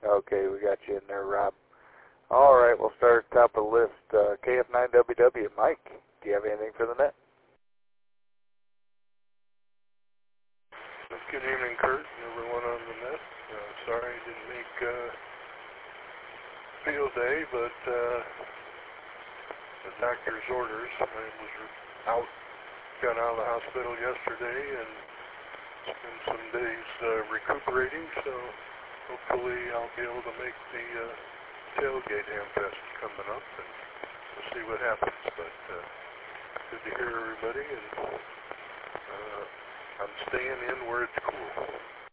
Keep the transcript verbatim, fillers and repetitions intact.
Okay, we got you in there, Rob. All right, we'll start at the top of the list. Uh, K F nine W W, Mike, do you have anything for the net? Good evening, Kurt, and everyone on the net. Uh, sorry I didn't make uh, field day, but uh, the doctor's orders. I was out, got out of the hospital yesterday, and spent some days uh, recuperating, so hopefully I'll be able to make the uh, tailgate Hamfest coming up, and we'll see what happens. But uh, good to hear everybody, and uh, I'm staying in where it's cool.